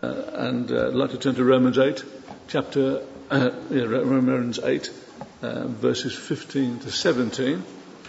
I'd like to turn to Romans 8, Romans 8, verses 15 to 17.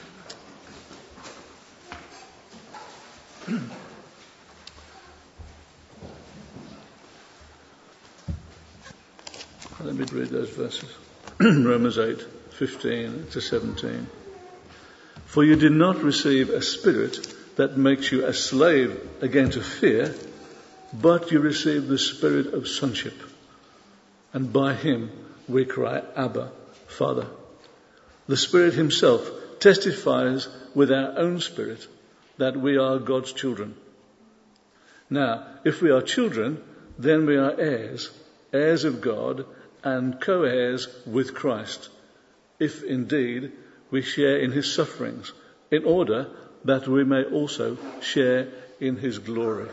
Let me read those verses. Romans 8, 15 to 17. For you did not receive a spirit that makes you a slave again to fear, but you received the spirit of sonship. And by him we cry, Abba, Father. The Spirit himself testifies with our own spirit that we are God's children. Now, if we are children, then we are heirs, heirs of God, and co-heirs with Christ, if indeed we share in his sufferings, in order that we may also share in his glory.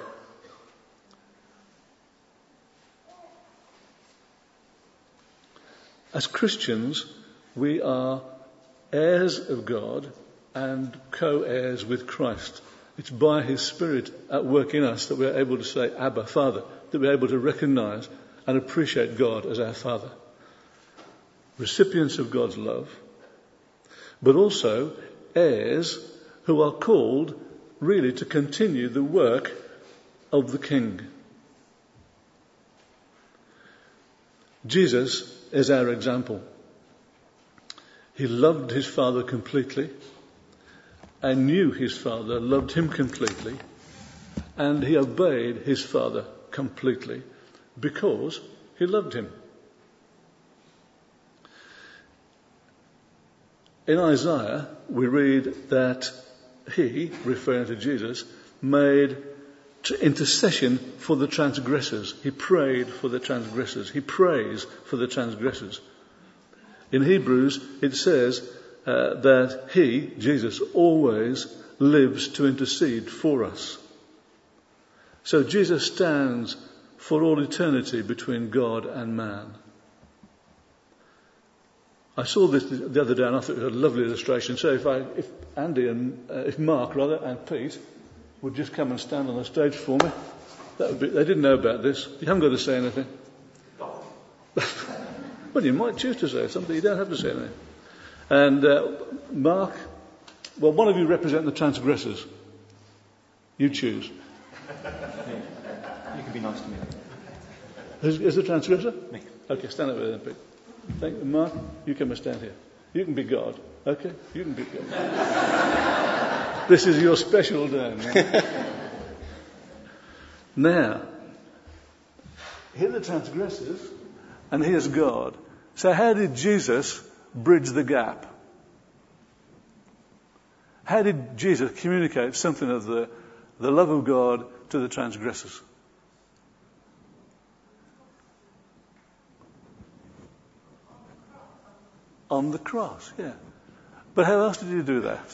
As Christians, we are heirs of God and co-heirs with Christ. It's by his Spirit at work in us that we're able to say, Abba, Father, that we're able to recognize and appreciate God as our Father. Recipients of God's love, but also heirs who are called really to continue the work of the King. Jesus is our example. He loved his Father completely and knew his Father loved him completely, and he obeyed his Father completely because he loved him. In Isaiah, we read that he, referring to Jesus, made intercession for the transgressors. He prayed for the transgressors. He prays for the transgressors. In Hebrews, it says that he, Jesus, always lives to intercede for us. So Jesus stands for all eternity between God and man. I saw this the other day and I thought it was a lovely illustration. So if Andy and Mark and Pete would just come and stand on the stage for me, that would be. They didn't know about this. You haven't got to say anything. Well, you might choose to say something. You don't have to say anything. And Mark, well, one of you represent the transgressors. You choose. You can be nice to me. Is the transgressor? Me. Okay, stand up there then, Pete. Thank you, Mark. You come and stand here. You can be God. Okay? You can be God. This is your special day. Now, here are the transgressors, and here's God. So how did Jesus bridge the gap? How did Jesus communicate something of the love of God to the transgressors? On the cross, yeah. But how else did he do that?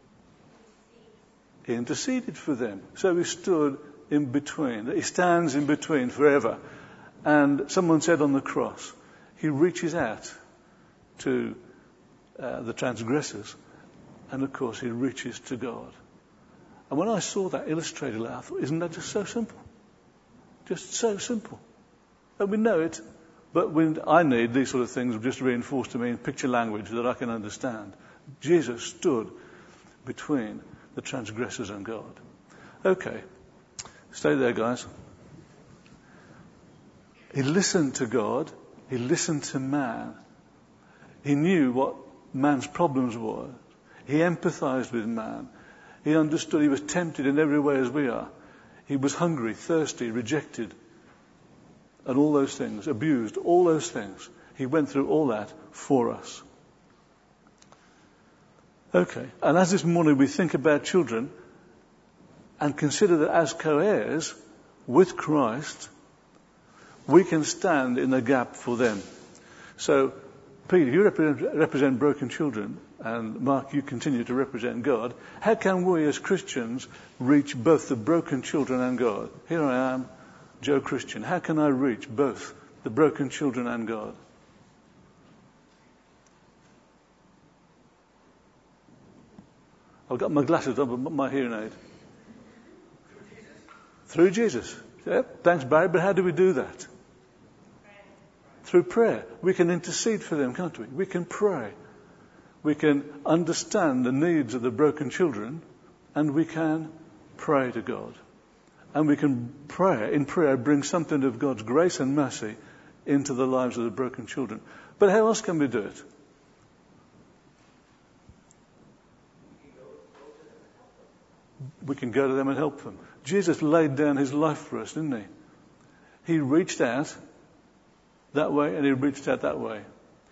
He interceded for them. So he stood in between. He stands in between forever. And someone said on the cross, he reaches out to the transgressors. And of course, he reaches to God. And when I saw that illustrated, I thought, isn't that just so simple? Just so simple. And we know it. But I need these sort of things just reinforced to me in picture language that I can understand. Jesus stood between the transgressors and God. Okay, stay there, guys. He listened to God. He listened to man. He knew what man's problems were. He empathized with man. He understood. He was tempted in every way as we are. He was hungry, thirsty, rejected. And all those things, abused, all those things. He went through all that for us. Okay, and as this morning we think about children and consider that as co-heirs with Christ, we can stand in the gap for them. So, Peter, you represent broken children, and Mark, you continue to represent God. How can we as Christians reach both the broken children and God? Here I am, Joe Christian. How can I reach both the broken children and God? I've got my glasses on, but my hearing aid. Through Jesus. Yep, thanks, Barry, but how do we do that? Through prayer. We can intercede for them, can't we? We can pray. We can understand the needs of the broken children, and we can pray to God. And we can in prayer, bring something of God's grace and mercy into the lives of the broken children. But how else can we do it? We can go to them and help them. Jesus laid down his life for us, didn't he? He reached out that way and he reached out that way.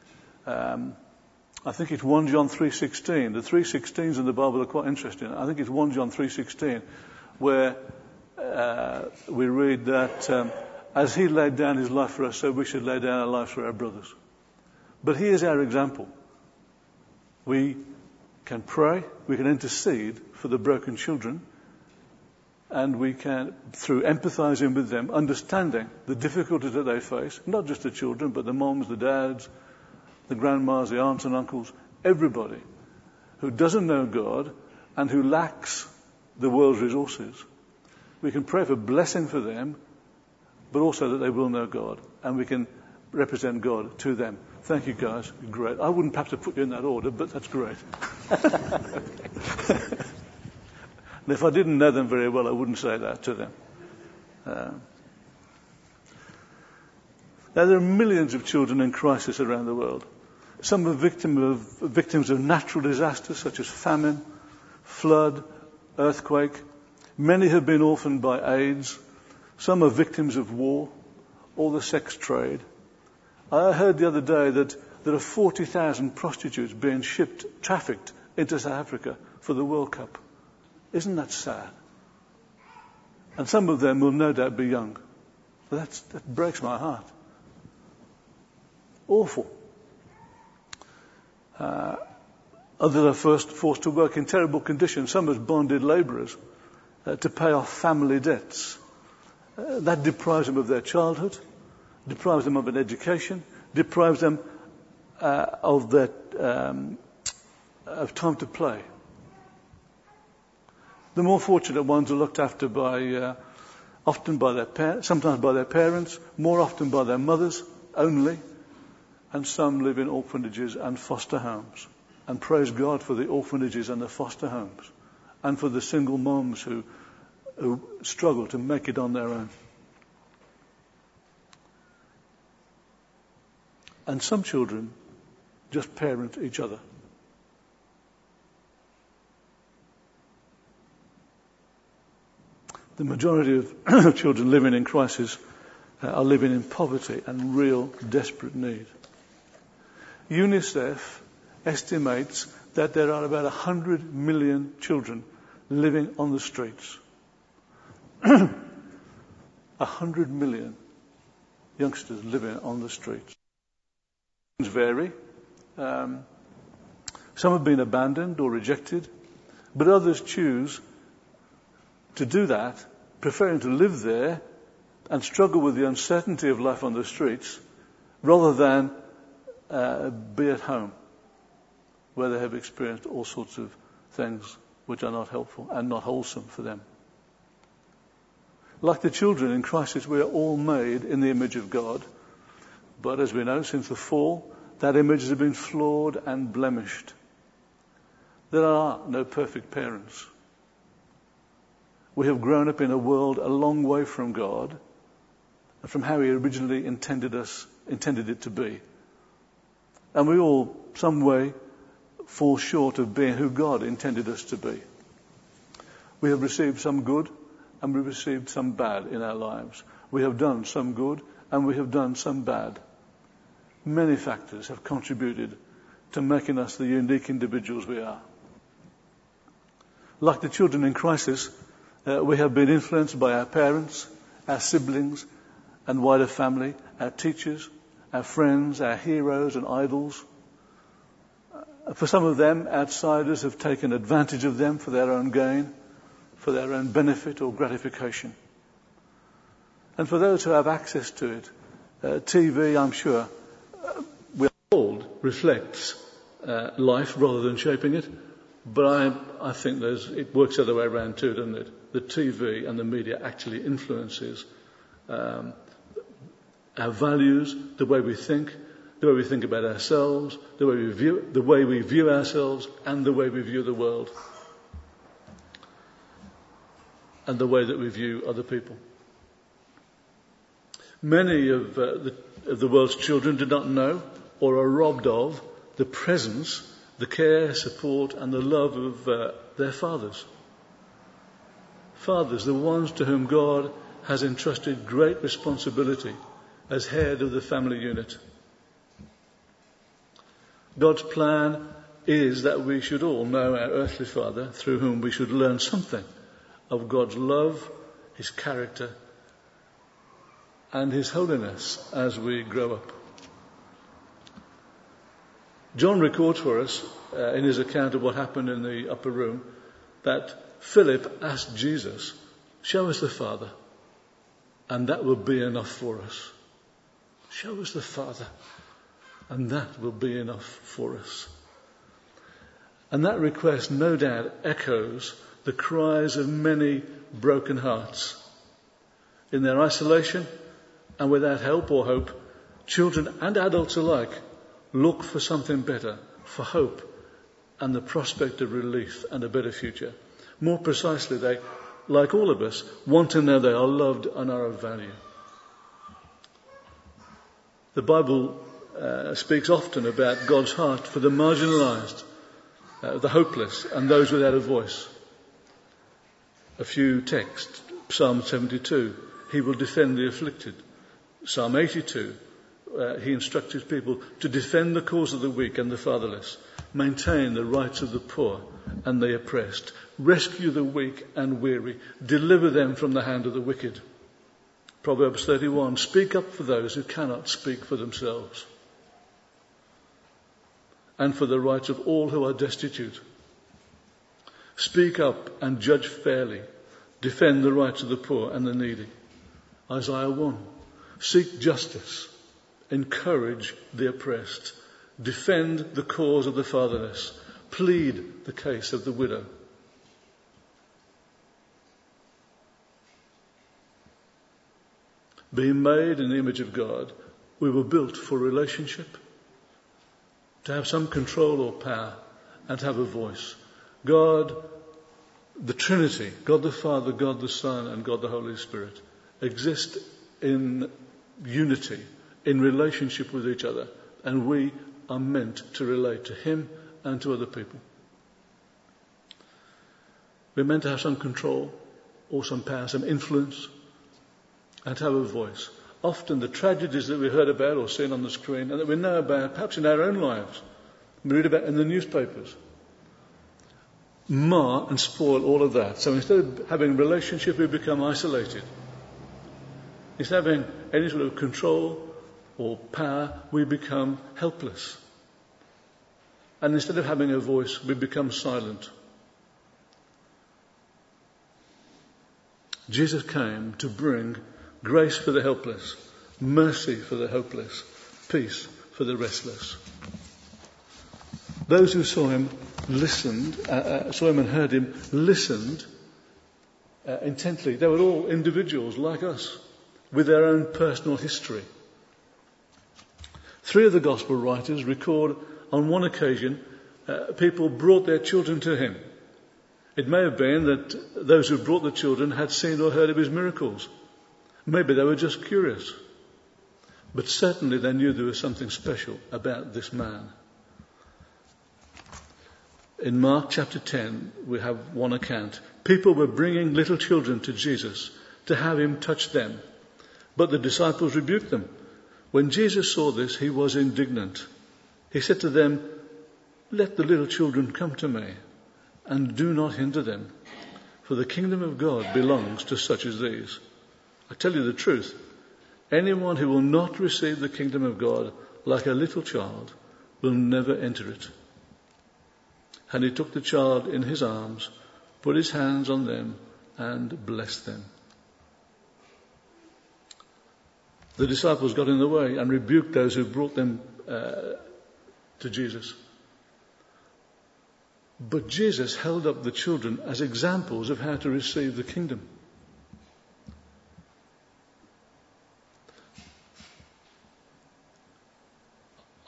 I think it's 1 John 3:16. The 3:16s in the Bible are quite interesting. I think it's 1 John 3:16 where we read that as he laid down his life for us, so we should lay down our lives for our brothers. But he is our example. We can pray, we can intercede for the broken children, and we can, through empathizing with them, understanding the difficulties that they face, not just the children, but the moms, the dads, the grandmas, the aunts and uncles, everybody who doesn't know God and who lacks the world's resources. We can pray for blessing for them, but also that they will know God, and we can represent God to them. Thank you, guys. Great. I wouldn't have to put you in that order, but that's great. And if I didn't know them very well, I wouldn't say that to them. Now, there are millions of children in crisis around the world. Some are victims of natural disasters such as famine, flood, earthquake. Many have been orphaned by AIDS. Some are victims of war or the sex trade. I heard the other day that there are 40,000 prostitutes being trafficked into South Africa for the World Cup. Isn't that sad? And some of them will no doubt be young. That breaks my heart. Awful. Others are forced to work in terrible conditions, some as bonded labourers, to pay off family debts. That deprives them of their childhood, deprives them of an education, deprives them of time to play. The more fortunate ones are looked after often by their parents, sometimes by their parents, more often by their mothers only, and some live in orphanages and foster homes. And praise God for the orphanages and the foster homes, and for the single moms who struggle to make it on their own. And some children just parent each other. The majority of children living in crisis are living in poverty and real desperate need. UNICEF estimates that there are about 100 million children living on the streets. 100 million youngsters living on the streets. Vary. Some have been abandoned or rejected, but others choose to do that, preferring to live there and struggle with the uncertainty of life on the streets rather than be at home, where they have experienced all sorts of things which are not helpful and not wholesome for them. Like the children in crisis, we are all made in the image of God. But as we know, since the fall, that image has been flawed and blemished. There are no perfect parents. We have grown up in a world a long way from God and from how He originally intended it to be. And we all, some way, fall short of being who God intended us to be. We have received some good and we received some bad in our lives. We have done some good and we have done some bad. Many factors have contributed to making us the unique individuals we are. Like the children in crisis, we have been influenced by our parents, our siblings and wider family, our teachers, our friends, our heroes and idols. For some of them, outsiders have taken advantage of them for their own gain, for their own benefit or gratification. And for those who have access to it, TV, I'm sure, we're told reflects life rather than shaping it. But I think it works the other way around too, doesn't it? The TV and the media actually influences our values, the way we think about ourselves, the way we view ourselves, and the way we view the world, and the way that we view other people. Many of the world's children do not know or are robbed of the presence, the care, support, and the love of their fathers. Fathers, the ones to whom God has entrusted great responsibility as head of the family unit. God's plan is that we should all know our earthly father, through whom we should learn something of God's love, his character, and his holiness as we grow up. John records for us in his account of what happened in the upper room that Philip asked Jesus, "Show us the Father, and that will be enough for us." Show us the Father, and that will be enough for us. And that request no doubt echoes the cries of many broken hearts. In their isolation and without help or hope, children and adults alike look for something better, for hope and the prospect of relief and a better future. More precisely, they, like all of us, want to know they are loved and are of value. The Bible speaks often about God's heart for the marginalised, the hopeless, and those without a voice. A few texts. Psalm 72, he will defend the afflicted. Psalm 82, he instructs his people to defend the cause of the weak and the fatherless, maintain the rights of the poor and the oppressed, rescue the weak and weary, deliver them from the hand of the wicked. Proverbs 31, speak up for those who cannot speak for themselves, and for the rights of all who are destitute. Speak up and judge fairly, defend the rights of the poor and the needy. Isaiah 1, seek justice, encourage the oppressed, defend the cause of the fatherless, plead the case of the widow. Being made in the image of God, we were built for relationship, to have some control or power, and to have a voice. God, the Trinity, God the Father, God the Son, and God the Holy Spirit, exist in unity, in relationship with each other, and we are meant to relate to him and to other people. We're meant to have some control or some power, some influence, and to have a voice. Often the tragedies that we heard about or seen on the screen and that we know about, perhaps in our own lives, we read about in the newspapers, mar and spoil all of that. So instead of having relationship, we become isolated. Instead of having any sort of control or power, we become helpless. And instead of having a voice, we become silent. Jesus came to bring grace for the helpless, mercy for the hopeless, peace for the restless. Those who saw him and heard him, listened intently. They were all individuals like us, with their own personal history. 3 of the gospel writers record on one occasion people brought their children to him. It may have been that those who brought the children had seen or heard of his miracles. Maybe they were just curious. But certainly they knew there was something special about this man. In Mark chapter 10, we have one account. People were bringing little children to Jesus to have him touch them. But the disciples rebuked them. When Jesus saw this, he was indignant. He said to them, "Let the little children come to me, and do not hinder them, for the kingdom of God belongs to such as these. I tell you the truth, anyone who will not receive the kingdom of God like a little child will never enter it." And he took the child in his arms, put his hands on them, and blessed them. The disciples got in the way and rebuked those who brought them to Jesus. But Jesus held up the children as examples of how to receive the kingdom.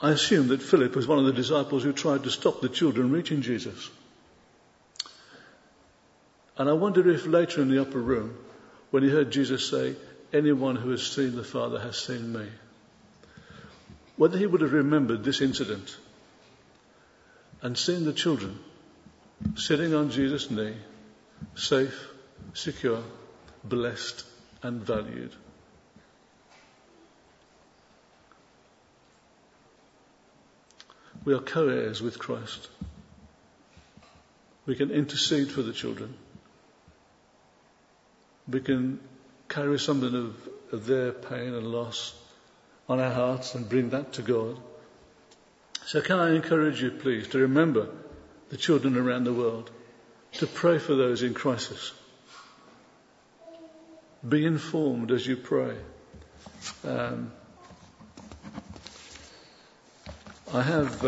I assume that Philip was one of the disciples who tried to stop the children reaching Jesus. And I wonder if later in the upper room, when he heard Jesus say, "Anyone who has seen the Father has seen me," whether he would have remembered this incident and seen the children sitting on Jesus' knee, safe, secure, blessed and valued. We are co-heirs with Christ. We can intercede for the children. We can carry something of their pain and loss on our hearts and bring that to God. So can I encourage you, please, to remember the children around the world, to pray for those in crisis. Be informed as you pray. I have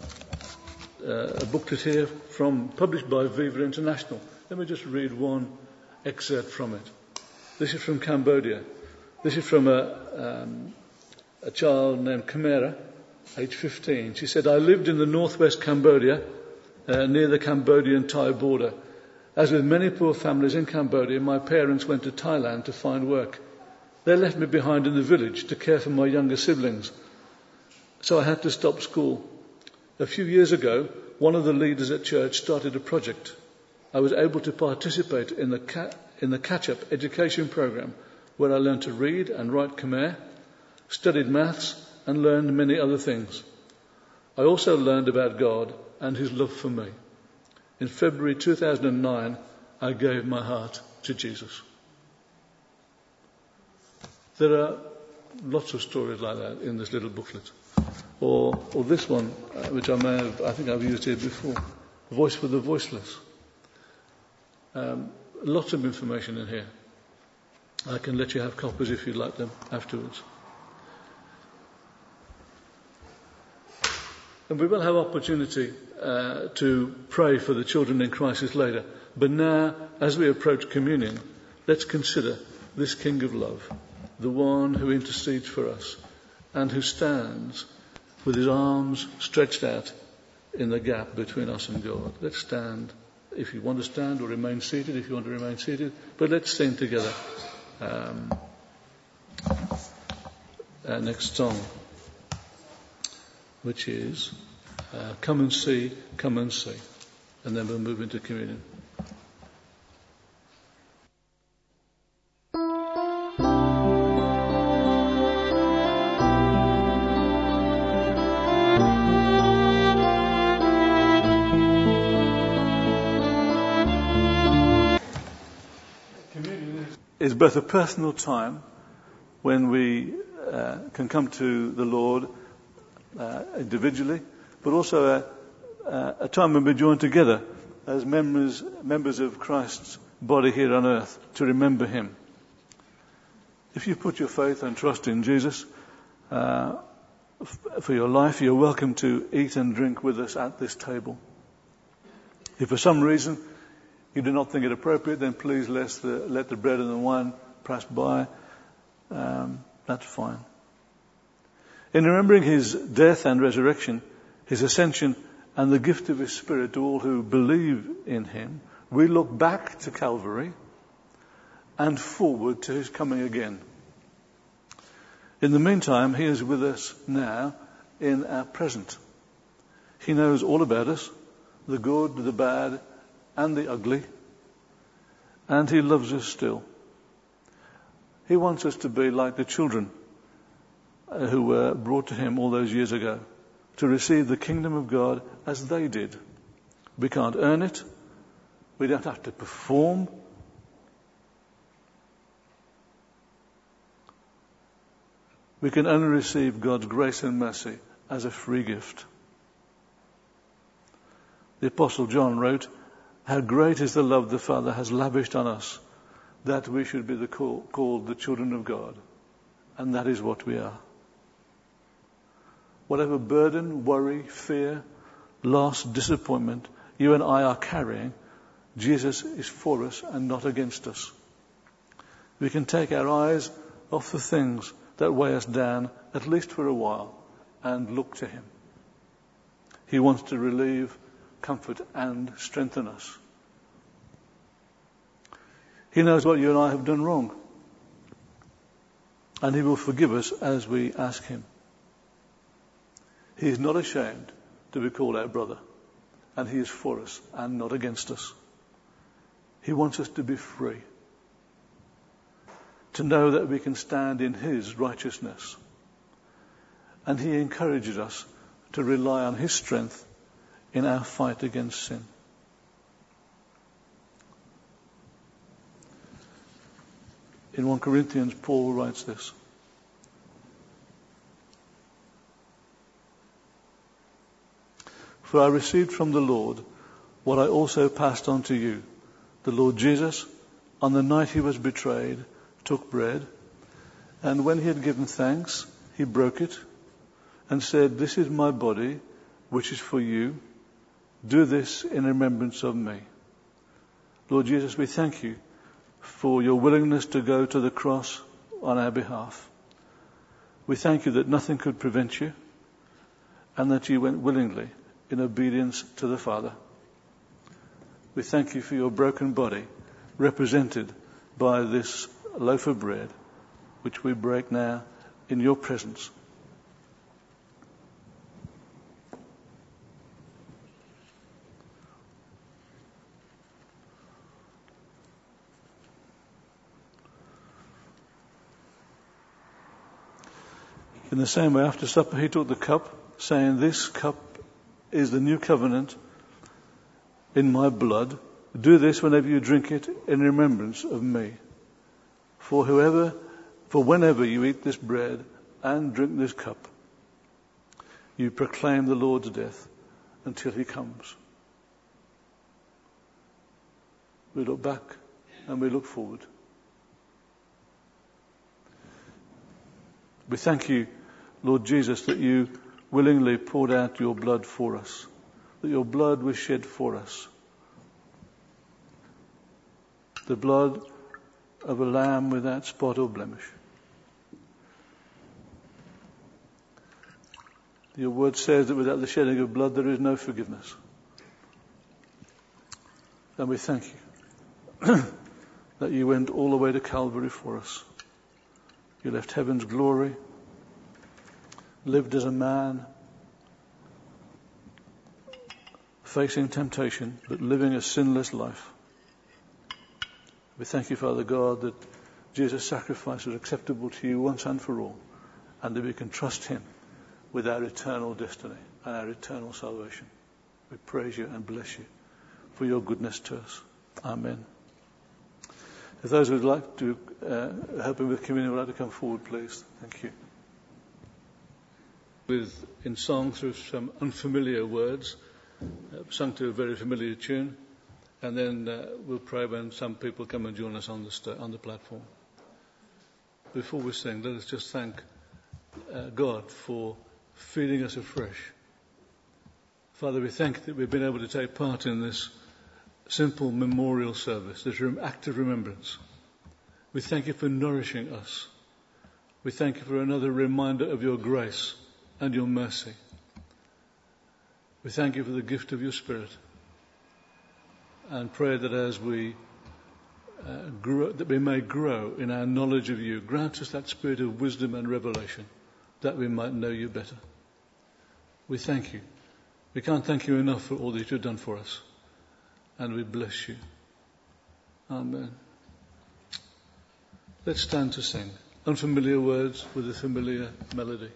a booklet here published by Viva International. Let me just read one excerpt from it. This is from Cambodia. This is from a child named Khmera, age 15. She said, "I lived in the northwest Cambodia, near the Cambodian-Thai border. As with many poor families in Cambodia, my parents went to Thailand to find work. They left me behind in the village to care for my younger siblings. So I had to stop school. A few years ago, one of the leaders at church started a project. I was able to participate in the catch-up education program where I learned to read and write Khmer, studied maths and learned many other things. I also learned about God and his love for me. In February 2009, I gave my heart to Jesus." There are lots of stories like that in this little booklet. Or this one, which I think I've used here before, Voice for the Voiceless. Lots of information in here. I can let you have copies if you'd like them afterwards. And we will have opportunity to pray for the children in crisis later. But now, as we approach communion, let's consider this King of Love, the one who intercedes for us and who stands with his arms stretched out in the gap between us and God. Let's stand. If you want to stand, or remain seated if you want to remain seated. But let's sing together our next song, which is Come and See, Come and See. And then we'll move into communion. Is both a personal time when we can come to the Lord individually, but also a time when we join together as members of Christ's body here on earth to remember him. If you put your faith and trust in Jesus for your life, you're welcome to eat and drink with us at this table. If for some reason you do not think it appropriate, then please let the bread and the wine pass by. That's fine. In remembering his death and resurrection, his ascension and the gift of his Spirit to all who believe in him, we look back to Calvary and forward to his coming again. In the meantime, he is with us now in our present. He knows all about us, the good, the bad, and the ugly, and he loves us still. He wants us to be like the children who were brought to him all those years ago, to receive the kingdom of God as they did. We can't earn it. We don't have to perform. We can only receive God's grace and mercy as a free gift. The Apostle John wrote, "How great is the love the Father has lavished on us, that we should be called the children of God." And that is what we are. Whatever burden, worry, fear, loss, disappointment you and I are carrying, Jesus is for us and not against us. We can take our eyes off the things that weigh us down, at least for a while, and look to him. He wants to relieve, comfort and strengthen us. He knows what you and I have done wrong. And he will forgive us as we ask him. He is not ashamed to be called our brother. And he is for us and not against us. He wants us to be free. To know that we can stand in his righteousness. And he encourages us to rely on his strength in our fight against sin. In 1 Corinthians, Paul writes this. For I received from the Lord what I also passed on to you. The Lord Jesus, on the night he was betrayed, took bread, and when he had given thanks, he broke it and said, "This is my body, which is for you. Do this in remembrance of me." Lord Jesus, we thank you for your willingness to go to the cross on our behalf. We thank you that nothing could prevent you and that you went willingly in obedience to the Father. We thank you for your broken body represented by this loaf of bread, which we break now in your presence. In the same way, after supper, he took the cup, saying, "This cup is the new covenant in my blood. Do this whenever you drink it in remembrance of me. For whenever you eat this bread and drink this cup, you proclaim the Lord's death until he comes." We look back and we look forward. We thank you, Lord Jesus, that you willingly poured out your blood for us, that your blood was shed for us. The blood of a lamb without spot or blemish. Your word says that without the shedding of blood there is no forgiveness. And we thank you that you went all the way to Calvary for us. You left heaven's glory, lived as a man, facing temptation, but living a sinless life. We thank you, Father God, that Jesus' sacrifice was acceptable to you once and for all, and that we can trust him with our eternal destiny and our eternal salvation. We praise you and bless you for your goodness to us. Amen. If those who would like to help him with communion would like to come forward, please. Thank you. In song through some unfamiliar words, sung to a very familiar tune, and then we'll pray when some people come and join us on the platform. Before we sing, let us just thank God for feeding us afresh. Father, we thank you that we've been able to take part in this simple memorial service, this act of remembrance. We thank you for nourishing us. We thank you for another reminder of your grace and your mercy. We thank you for the gift of your Spirit, and pray that as we grow, that we may grow in our knowledge of you. Grant us that spirit of wisdom and revelation, that we might know you better. We thank you. We can't thank you enough for all that you've done for us, and we bless you. Amen. Let's stand to sing unfamiliar words with a familiar melody.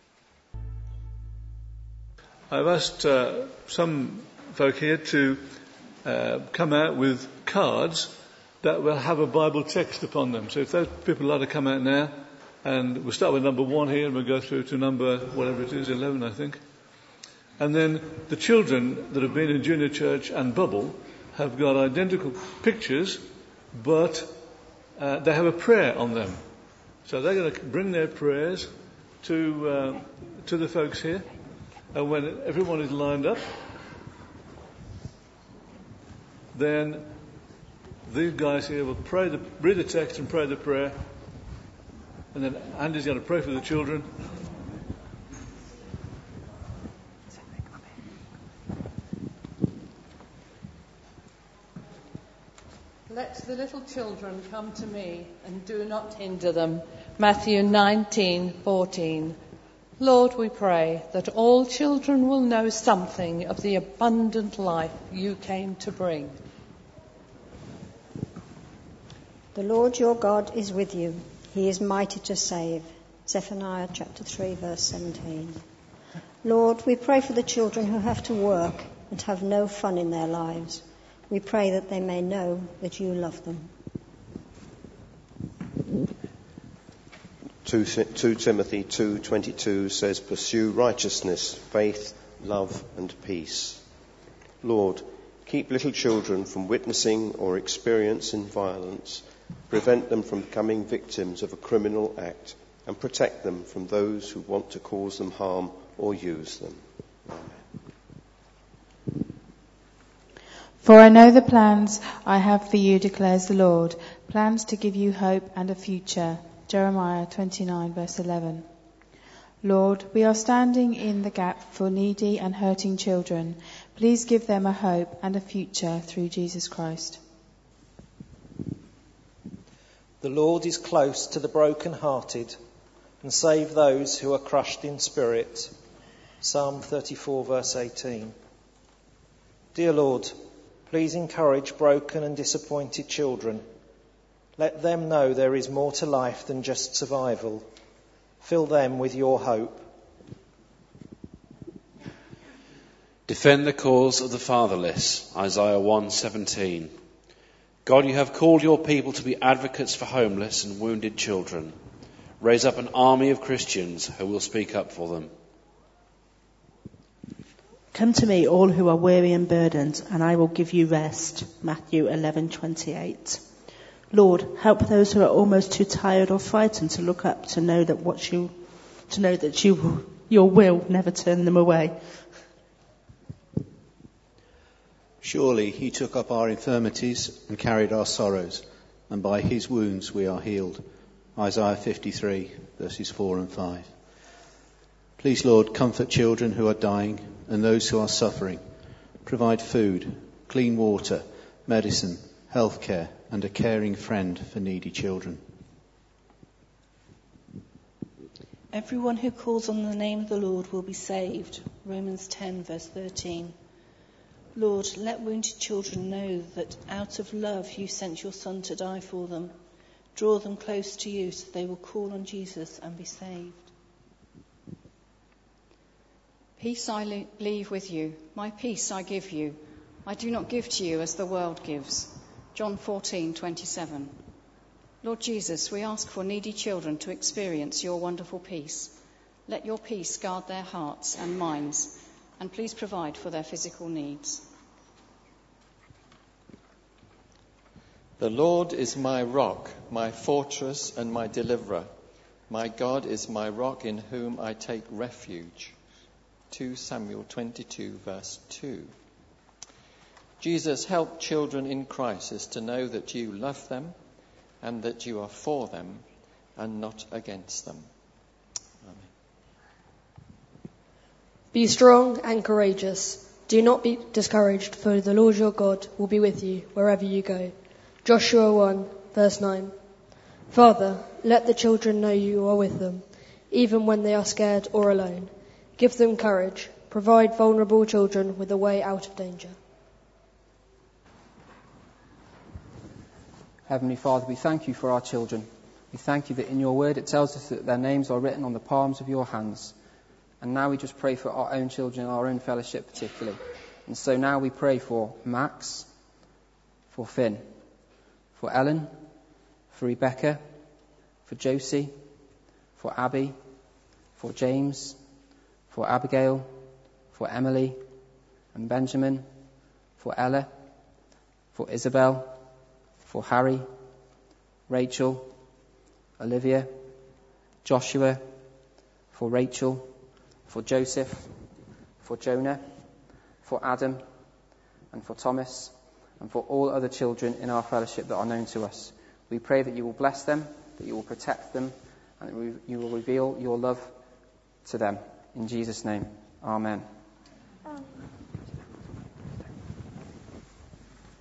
I've asked some folk here to come out with cards that will have a Bible text upon them. So if those people like to come out now, and we'll start with number 1 here and we'll go through to number, whatever it is, 11 I think. And then the children that have been in junior church and Bubble have got identical pictures, but they have a prayer on them. So they're going to bring their prayers to the folks here. And when everyone is lined up, then these guys here will read the text and pray the prayer. And then Andy's going to pray for the children. the little children come to me and do not hinder them. Matthew 19:14. Lord, we pray that all children will know something of the abundant life you came to bring. The Lord your God is with you. He is mighty to save. Zephaniah chapter 3 verse 17. Lord, we pray for the children who have to work and have no fun in their lives. We pray that they may know that you love them. 2 Timothy 2:22 says, pursue righteousness, faith, love and peace. Lord, keep little children from witnessing or experiencing violence, prevent them from becoming victims of a criminal act, and protect them from those who want to cause them harm or use them. Amen. For I know the plans I have for you, declares the Lord, plans to give you hope and a future. Jeremiah 29 verse 11. Lord, we are standing in the gap for needy and hurting children. Please give them a hope and a future through Jesus Christ. The Lord is close to the broken-hearted and save those who are crushed in spirit. Psalm 34 verse 18. Dear Lord, please encourage broken and disappointed children. Let them know there is more to life than just survival. Fill them with your hope. Defend the cause of the fatherless. Isaiah 1:17. God, you have called your people to be advocates for homeless and wounded children. Raise up an army of Christians who will speak up for them. Come to me, all who are weary and burdened, and I will give you rest. Matthew 11:28. Lord, help those who are almost too tired or frightened to look up, to know that your will never turn them away. Surely he took up our infirmities and carried our sorrows, and by his wounds we are healed. Isaiah 53 verses 4 and 5. Please, Lord, comfort children who are dying and those who are suffering. Provide food, clean water, medicine, healthcare, and a caring friend for needy children. Everyone who calls on the name of the Lord will be saved. Romans 10 verse 13. Lord, let wounded children know that out of love you sent your Son to die for them. Draw them close to you so they will call on Jesus and be saved. Peace I leave with you, my peace I give you. I do not give to you as the world gives. John 14:27. Lord Jesus, we ask for needy children to experience your wonderful peace. Let your peace guard their hearts and minds, and please provide for their physical needs. The Lord is my rock, my fortress and my deliverer. My God is my rock in whom I take refuge. 2 Samuel 22 verse 2. Jesus, help children in crisis to know that you love them and that you are for them and not against them. Amen. Be strong and courageous. Do not be discouraged, for the Lord your God will be with you wherever you go. Joshua 1 verse 9. Father, let the children know you are with them, even when they are scared or alone. Give them courage. Provide vulnerable children with a way out of danger. Heavenly Father, we thank you for our children. We thank you that in your word it tells us that their names are written on the palms of your hands. And now we just pray for our own children, our own fellowship particularly. And so now we pray for Max, for Finn, for Ellen, for Rebecca, for Josie, for Abby, for James, for Abigail, for Emily and Benjamin, for Ella, for Isabel, for Harry, Rachel, Olivia, Joshua, for Rachel, for Joseph, for Jonah, for Adam, and for Thomas, and for all other children in our fellowship that are known to us. We pray that you will bless them, that you will protect them, and that you will reveal your love to them. In Jesus' name, amen.